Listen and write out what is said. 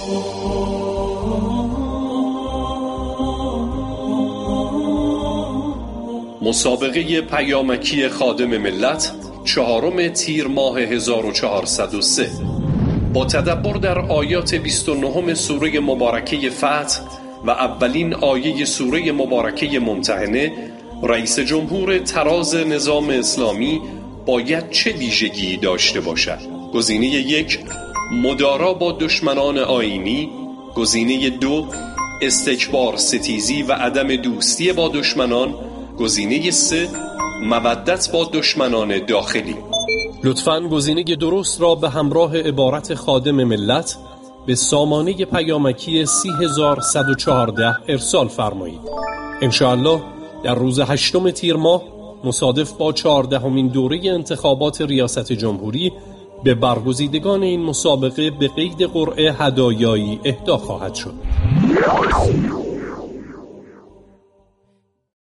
مسابقه پیامکی خادم ملت 4 تیر ماه 1403 با تدبر در آیات 29 سوره مبارکه فتح و اولین آیه سوره مبارکه ممتحنه، رئیس جمهور تراز نظام اسلامی باید چه ویژگی داشته باشد؟ گزینه 1 مدارا با دشمنان آیینی، گزینه 2 استکبار ستیزی و عدم دوستی با دشمنان، گزینه 3 مودت با دشمنان داخلی. لطفاً گزینه درست را به همراه عبارت خادم ملت به سامانه پیامکی 30114 ارسال فرمایید. انشاءالله در روز 8 تیر ماه مصادف با 14مین دوره انتخابات ریاست جمهوری به برگزیدگان این مسابقه به قید قرعه هدایایی اهدا خواهد شد.